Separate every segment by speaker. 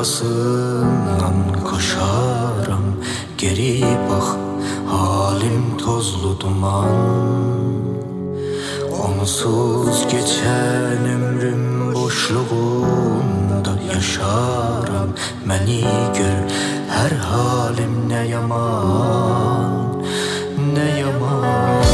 Speaker 1: arkasından koşaram. Geri bak, halim tozlu duman. Onsuz geçen ömrüm boşluğunda yaşaram. Məni gör, her halim ne yaman, ne yaman.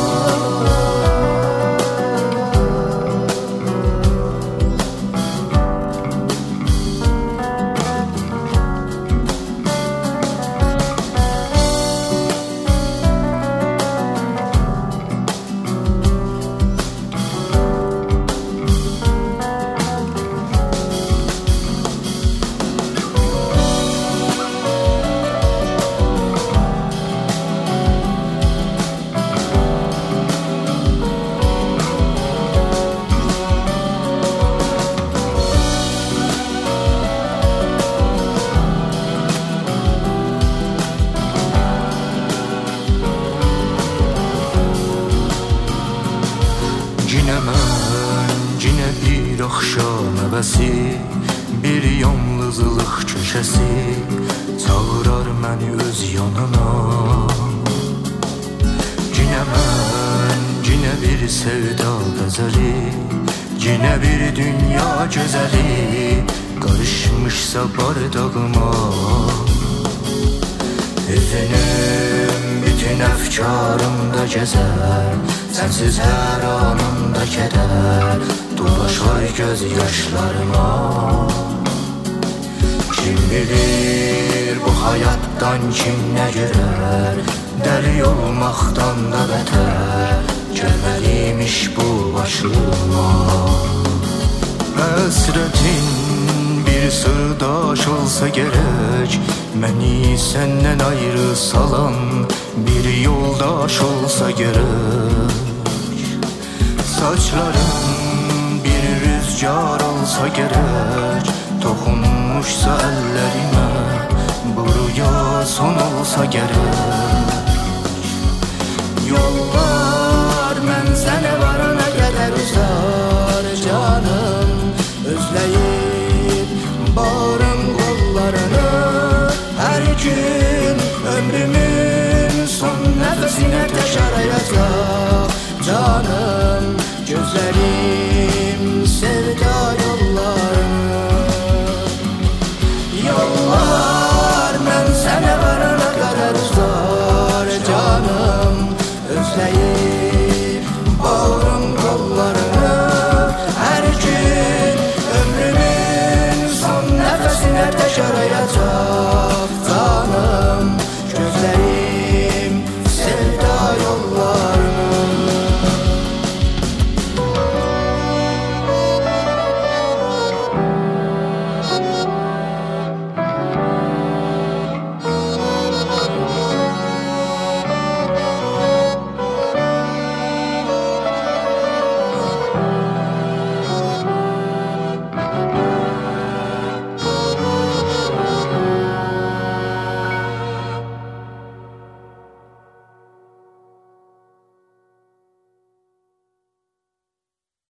Speaker 1: Cinə mən, cinə bir axşam əvəsi, bir yalnızlıq köşəsi çağırar məni öz yanına. Cinə mən, cinə bir sevda qəzəli, cinə bir dünya gözəli qarışmışsa bardağıma. Hüznüm bütün əfkarımda gəzər, sensiz her anımda keder dolaşar göz yaşlarıma. Kim bilir bu hayattan kim ne görer, deli olmaktan da beter gelmeliymiş bu başıma. Hasretin bir sırdaş olsa gerek, beni senden ayrı salan bir yoldaş olsa gerek. Saçların bir rüzgar olsa gerek, dokunmuşsa ellerime buraya son olsa gerek. Yollar